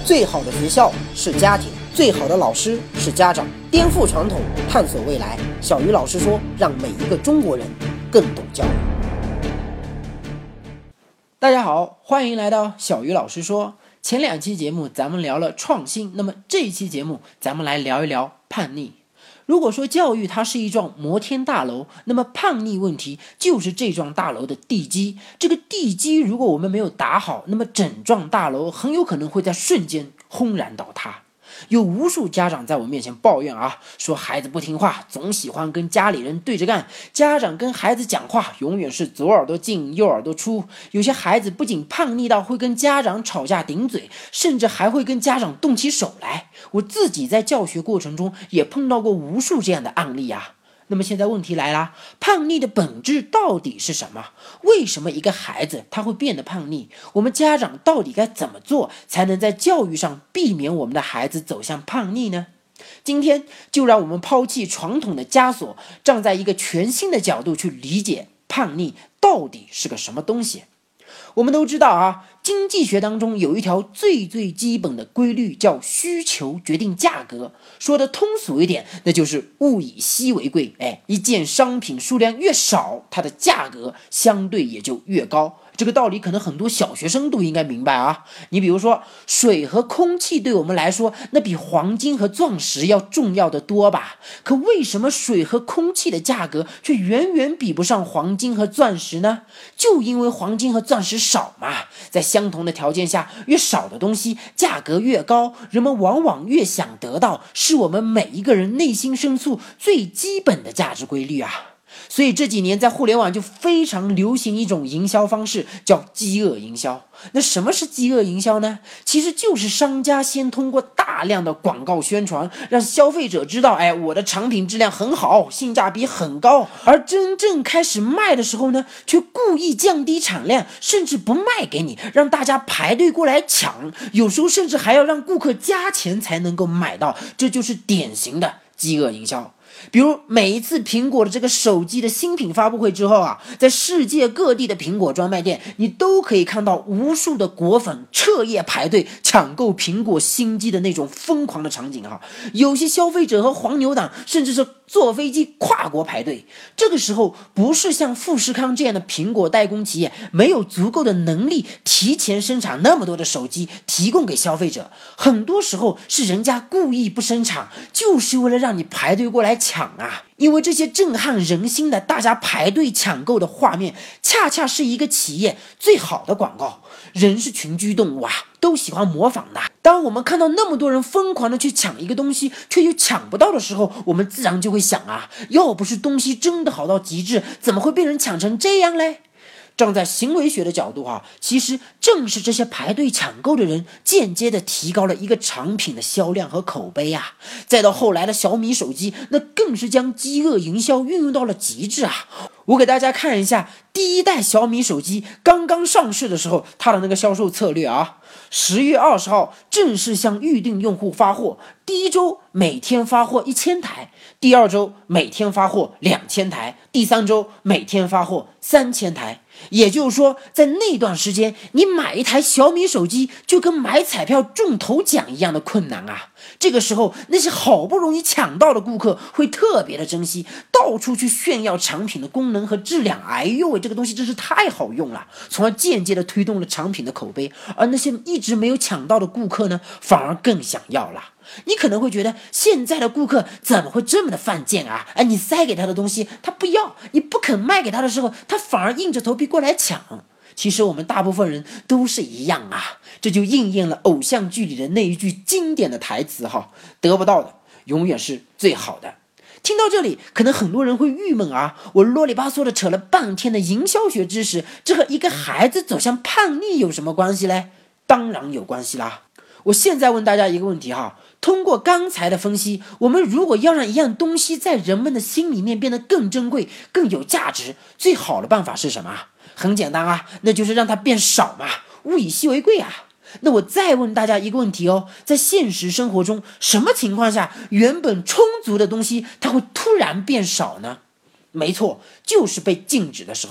最好的学校是家庭，最好的老师是家长。颠覆传统，探索未来。小鱼老师说，让每一个中国人更懂教育。大家好，欢迎来到小鱼老师说。前2期节目咱们聊了创新，那么这一期节目咱们来聊一聊叛逆。如果说教育它是一幢摩天大楼，那么叛逆问题就是这幢大楼的地基。这个地基如果我们没有打好，那么整幢大楼很有可能会在瞬间轰然倒塌。有无数家长在我面前抱怨说孩子不听话，总喜欢跟家里人对着干，家长跟孩子讲话永远是左耳朵进右耳朵出。有些孩子不仅叛逆到会跟家长吵架顶嘴，甚至还会跟家长动起手来。我自己在教学过程中也碰到过无数这样的案例那么现在问题来了，叛逆的本质到底是什么？为什么一个孩子他会变得叛逆？我们家长到底该怎么做才能在教育上避免我们的孩子走向叛逆呢？今天就让我们抛弃传统的枷锁，站在一个全新的角度去理解叛逆到底是个什么东西。我们都知道经济学当中有一条最基本的规律，叫需求决定价格。说的通俗一点，那就是物以稀为贵。一件商品数量越少，它的价格相对也就越高。这个道理可能很多小学生都应该明白你比如说，水和空气对我们来说，那比黄金和钻石要重要的多吧？可为什么水和空气的价格却远远比不上黄金和钻石呢？就因为黄金和钻石少嘛。在相同的条件下，越少的东西价格越高，人们往往越想得到，是我们每一个人内心深处最基本的价值规律所以这几年在互联网就非常流行一种营销方式，叫饥饿营销。那什么是饥饿营销呢？其实就是商家先通过大量的广告宣传，让消费者知道我的产品质量很好，性价比很高，而真正开始卖的时候呢，却故意降低产量，甚至不卖给你，让大家排队过来抢，有时候甚至还要让顾客加钱才能够买到，这就是典型的饥饿营销。比如每一次苹果的这个手机的新品发布会之后在世界各地的苹果专卖店，你都可以看到无数的果粉彻夜排队抢购苹果新机的那种疯狂的场景有些消费者和黄牛党甚至是坐飞机跨国排队。这个时候不是像富士康这样的苹果代工企业没有足够的能力提前生产那么多的手机提供给消费者，很多时候是人家故意不生产，就是为了让你排队过来抢因为这些震撼人心的大家排队抢购的画面，恰恰是一个企业最好的广告。人是群居动物都喜欢模仿的。当我们看到那么多人疯狂的去抢一个东西，却又抢不到的时候，我们自然就会想要不是东西真的好到极致，怎么会被人抢成这样嘞？站在行为学的角度其实正是这些排队抢购的人间接的提高了一个产品的销量和口碑再到后来的小米手机，那更是将饥饿营销运用到了极致我给大家看一下第一代小米手机刚刚上市的时候它的那个销售策略10月20号正式向预定用户发货，第一周每天发货1000台，第2周每天发货2000台，第3周每天发货3000台。也就是说，在那段时间，你买一台小米手机就跟买彩票中头奖一样的困难这个时候，那些好不容易抢到的顾客会特别的珍惜，到处去炫耀产品的功能和质量。这个东西真是太好用了，从而间接的推动了产品的口碑。而那些一直没有抢到的顾客呢，反而更想要了。你可能会觉得现在的顾客怎么会这么的犯贱你塞给他的东西他不要，你不肯卖给他的时候，他反而硬着头皮过来抢。其实我们大部分人都是一样这就应验了偶像剧里的那一句经典的台词得不到的永远是最好的。听到这里，可能很多人会郁闷我啰里吧嗦的扯了半天的营销学知识，这和一个孩子走向叛逆有什么关系嘞？当然有关系啦。我现在问大家一个问题通过刚才的分析，我们如果要让一样东西在人们的心里面变得更珍贵、更有价值，最好的办法是什么？很简单那就是让它变少嘛，物以稀为贵那我再问大家一个问题在现实生活中，什么情况下原本充足的东西它会突然变少呢？没错，就是被禁止的时候。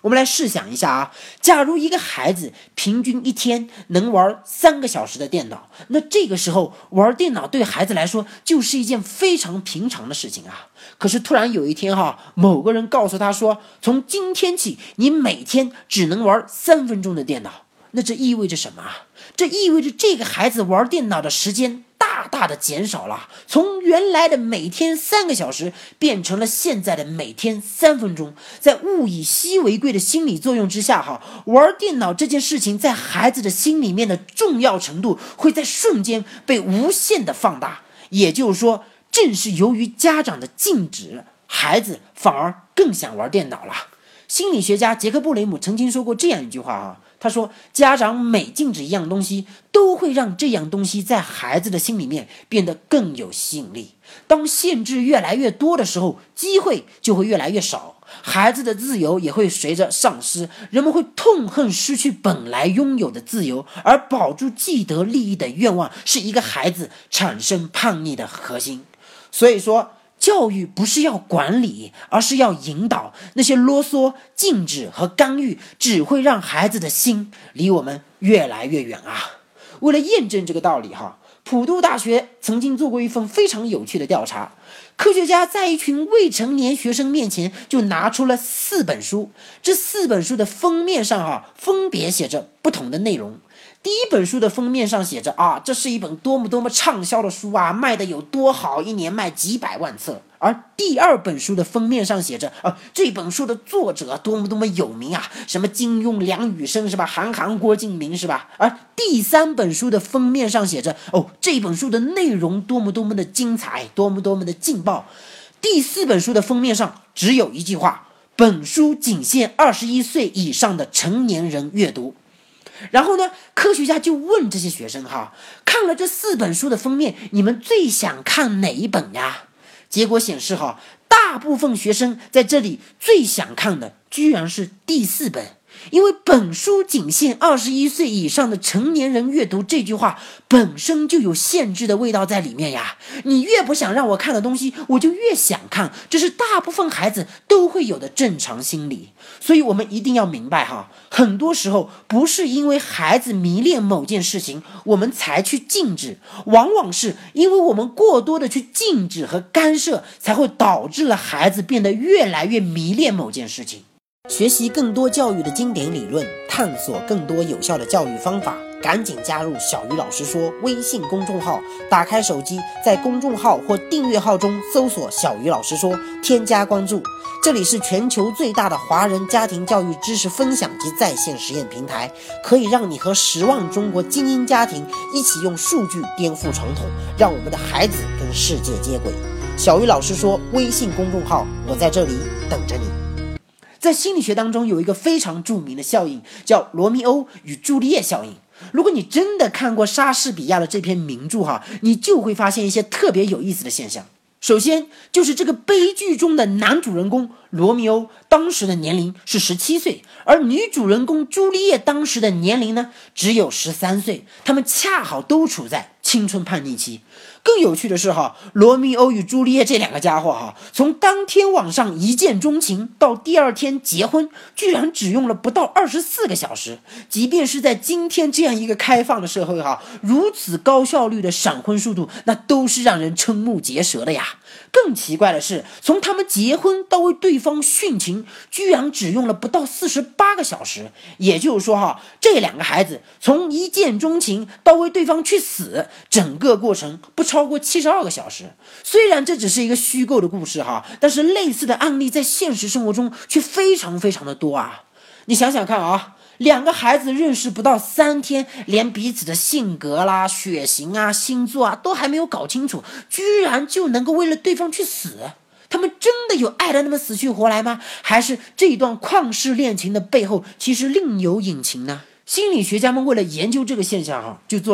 我们来试想一下啊，假如一个孩子平均一天能玩3个小时的电脑，那这个时候玩电脑对孩子来说就是一件非常平常的事情啊。可是突然有一天某个人告诉他说，从今天起你每天只能玩3分钟的电脑，那这意味着什么啊？这意味着这个孩子玩电脑的时间大大的减少了，从原来的每天3个小时变成了现在的每天3分钟。在物以稀为贵的心理作用之下玩电脑这件事情在孩子的心里面的重要程度会在瞬间被无限的放大。也就是说，正是由于家长的禁止，孩子反而更想玩电脑了。心理学家杰克布雷姆曾经说过这样一句话他说，家长每禁止一样东西，都会让这样东西在孩子的心里面变得更有吸引力。当限制越来越多的时候，机会就会越来越少，孩子的自由也会随着丧失。人们会痛恨失去本来拥有的自由，而保住既得利益的愿望是一个孩子产生叛逆的核心。所以说，教育不是要管理，而是要引导。那些啰嗦、禁止和干预只会让孩子的心离我们越来越远啊。为了验证这个道理普渡大学曾经做过一份非常有趣的调查。科学家在一群未成年学生面前就拿出了4本书，这4本书的封面上分别写着不同的内容。第一本书的封面上写着这是一本多么畅销的书卖的有多好，一年卖几百万册。而第二本书的封面上写着这本书的作者多么有名什么金庸、梁羽生是吧，韩郭敬明是吧。而第3本书的封面上写着这本书的内容多么的精彩，多么的劲爆。第4本书的封面上只有一句话，本书仅限21岁以上的成年人阅读。然后呢，科学家就问这些学生看了这4本书的封面，你们最想看哪一本呀？结果显示大部分学生在这里最想看的居然是第4本。因为本书仅限21岁以上的成年人阅读这句话本身就有限制的味道在里面呀。你越不想让我看的东西，我就越想看，这是大部分孩子都会有的正常心理。所以我们一定要明白很多时候不是因为孩子迷恋某件事情我们才去禁止，往往是因为我们过多的去禁止和干涉，才会导致了孩子变得越来越迷恋某件事情。学习更多教育的经典理论，探索更多有效的教育方法，赶紧加入小鱼老师说微信公众号，打开手机，在公众号或订阅号中搜索小鱼老师说，添加关注。这里是全球最大的华人家庭教育知识分享及在线实验平台，可以让你和10万中国精英家庭一起用数据颠覆传统，让我们的孩子跟世界接轨。小鱼老师说微信公众号，我在这里等着你。在心理学当中有一个非常著名的效应，叫罗密欧与朱丽叶效应。如果你真的看过莎士比亚的这篇名著你就会发现一些特别有意思的现象。首先就是这个悲剧中的男主人公罗密欧当时的年龄是17岁，而女主人公朱丽叶当时的年龄呢只有13岁，他们恰好都处在青春叛逆期。更有趣的是罗密欧与朱丽叶这2个家伙从当天晚上一见钟情到第2天结婚，居然只用了不到24个小时。即便是在今天这样一个开放的社会如此高效率的闪婚速度，那都是让人瞠目结舌的呀。更奇怪的是，从他们结婚到为对方殉情，居然只用了不到48个小时。也就是说这2个孩子从一见钟情到为对方去死，整个过程不超过72个小时。虽然这只是一个虚构的故事但是类似的案例在现实生活中却非常的多你想想看2个孩子认识不到3天，连彼此的性格啦、血型星座都还没有搞清楚，居然就能够为了对方去死。他们真的有爱的那么死去活来吗？还是这一段旷世恋情的背后其实另有隐情呢？心理学家们为了研究这个现象就做了大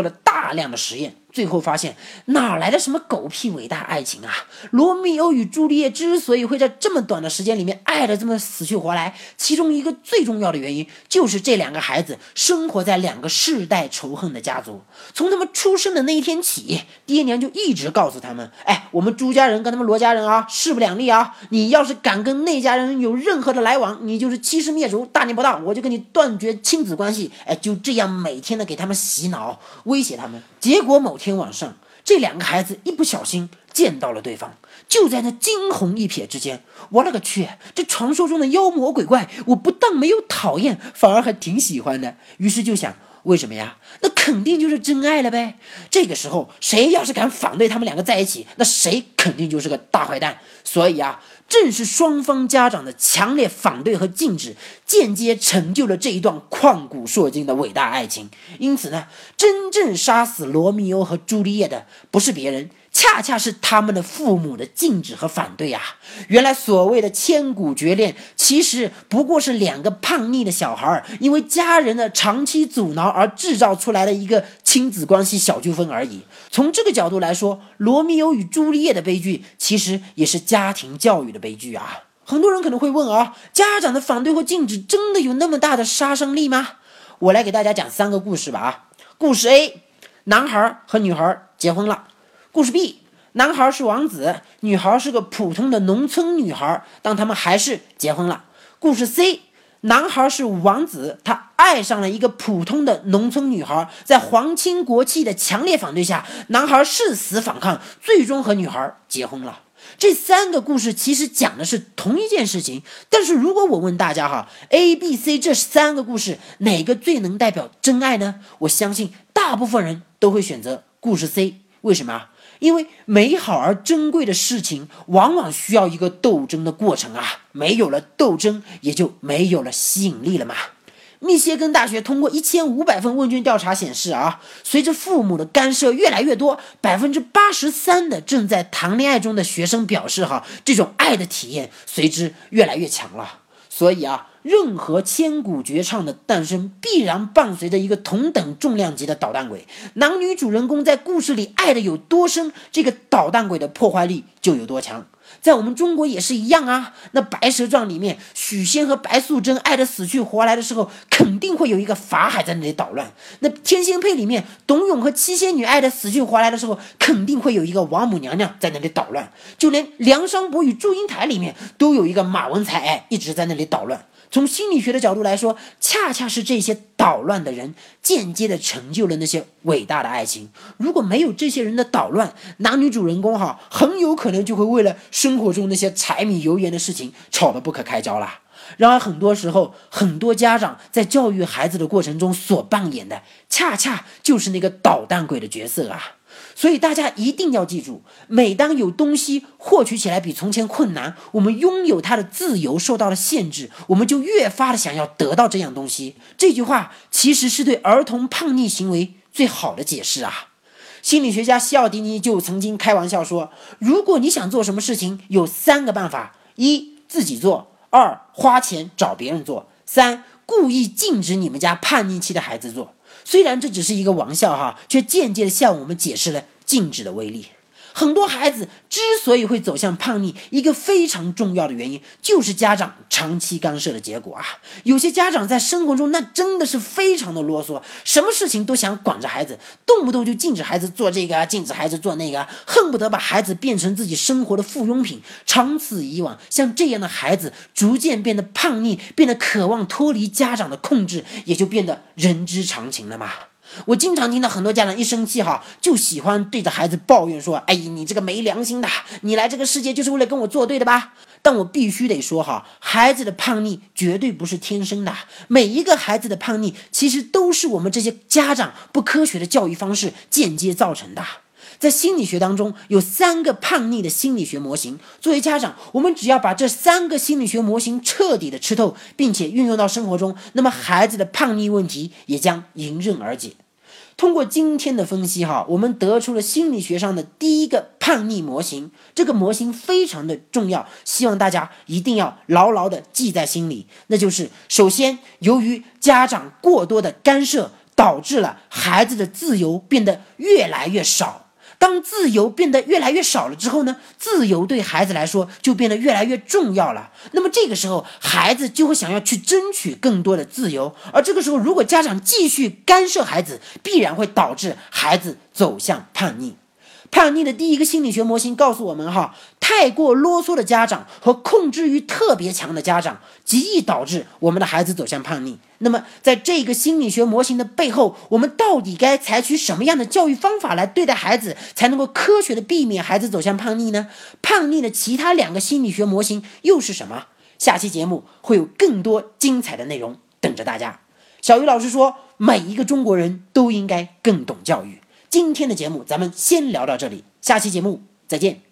大量的实验，最后发现哪来的什么狗屁伟大爱情啊？罗密欧与朱丽叶之所以会在这么短的时间里面爱得这么死去活来，其中一个最重要的原因就是这两个孩子生活在两个世代仇恨的家族。从他们出生的那一天起，爹娘就一直告诉他们，我们朱家人跟他们罗家人啊势不两立啊，你要是敢跟那家人有任何的来往，你就是欺师灭祖，大逆不道，我就跟你断绝亲子关系。就这样每天的给他们洗脑，威胁他们。结果某天晚上，这两个孩子一不小心见到了对方，就在那惊鸿一瞥之间，我勒个去，这传说中的妖魔鬼怪，我不但没有讨厌，反而还挺喜欢的。于是就想，为什么呀？那肯定就是真爱了呗。这个时候谁要是敢反对他们两个在一起，那谁肯定就是个大坏蛋。所以啊，正是双方家长的强烈反对和禁止，间接成就了这一段旷古烁今的伟大爱情。因此呢，真正杀死罗密欧和朱丽叶的不是别人，恰恰是他们的父母的禁止和反对啊！原来所谓的千古绝恋，其实不过是两个叛逆的小孩因为家人的长期阻挠而制造出来的一个亲子关系小纠纷而已。从这个角度来说，罗密欧与朱丽叶的悲剧其实也是家庭教育的悲剧啊！很多人可能会问啊，家长的反对或禁止真的有那么大的杀伤力吗？我来给大家讲3个故事吧啊！故事 A， 男孩和女孩结婚了。故事 B， 男孩是王子，女孩是个普通的农村女孩，但他们还是结婚了。故事 C， 男孩是王子，他爱上了一个普通的农村女孩，在皇亲国戚的强烈反对下，男孩誓死反抗，最终和女孩结婚了。这3个故事其实讲的是同一件事情，但是如果我问大家A、B、C 这3个故事哪个最能代表真爱呢？我相信大部分人都会选择故事 C。 为什么？因为美好而珍贵的事情往往需要一个斗争的过程啊，没有了斗争，也就没有了吸引力了嘛。密歇根大学通过1500份问卷调查显示随着父母的干涉越来越多，83%的正在谈恋爱中的学生表示这种爱的体验随之越来越强了。所以任何千古绝唱的诞生必然伴随着一个同等重量级的捣蛋鬼。男女主人公在故事里爱的有多深，这个捣蛋鬼的破坏力就有多强。在我们中国也是一样那白蛇传里面许仙和白素贞爱得死去活来的时候，肯定会有一个法海在那里捣乱。那天仙配里面董永和七仙女爱得死去活来的时候，肯定会有一个王母娘娘在那里捣乱。就连梁山伯与祝英台里面都有一个马文才一直在那里捣乱。从心理学的角度来说，恰恰是这些捣乱的人间接的成就了那些伟大的爱情。如果没有这些人的捣乱，男女主人公很有可能就会为了生活中那些柴米油盐的事情吵得不可开交啦。然而很多时候，很多家长在教育孩子的过程中所扮演的，恰恰就是那个捣蛋鬼的角色啊。所以大家一定要记住，每当有东西获取起来比从前困难，我们拥有它的自由受到了限制，我们就越发的想要得到这样东西。这句话其实是对儿童叛逆行为最好的解释啊。心理学家西奥迪尼就曾经开玩笑说，如果你想做什么事情，有3个办法： 1. 自己做； 2. 花钱找别人做； 3. 故意禁止你们家叛逆期的孩子做。虽然这只是一个玩笑却间接的向我们解释了禁止的威力。很多孩子之所以会走向叛逆，一个非常重要的原因就是家长长期干涉的结果有些家长在生活中那真的是非常的啰嗦，什么事情都想管着孩子，动不动就禁止孩子做这个，禁止孩子做那个，恨不得把孩子变成自己生活的附庸品。长此以往，像这样的孩子逐渐变得叛逆，变得渴望脱离家长的控制，也就变得人之常情了嘛。我经常听到很多家长一生气就喜欢对着孩子抱怨说，你这个没良心的，你来这个世界就是为了跟我作对的吧。但我必须得说孩子的叛逆绝对不是天生的，每一个孩子的叛逆其实都是我们这些家长不科学的教育方式间接造成的。在心理学当中有3个叛逆的心理学模型，作为家长，我们只要把这3个心理学模型彻底的吃透，并且运用到生活中，那么孩子的叛逆问题也将迎刃而解。通过今天的分析我们得出了心理学上的第1个叛逆模型，这个模型非常的重要，希望大家一定要牢牢的记在心里。那就是首先，由于家长过多的干涉， 导致了孩子的自由变得越来越少。当自由变得越来越少了之后呢，自由对孩子来说就变得越来越重要了。那么这个时候，孩子就会想要去争取更多的自由，而这个时候，如果家长继续干涉孩子，必然会导致孩子走向叛逆。叛逆的第一个心理学模型告诉我们太过啰嗦的家长和控制欲特别强的家长，极易导致我们的孩子走向叛逆。那么在这个心理学模型的背后，我们到底该采取什么样的教育方法来对待孩子，才能够科学的避免孩子走向叛逆呢？叛逆的其他2个心理学模型又是什么？下期节目会有更多精彩的内容等着大家。小鱼老师说，每一个中国人都应该更懂教育。今天的节目咱们先聊到这里，下期节目再见。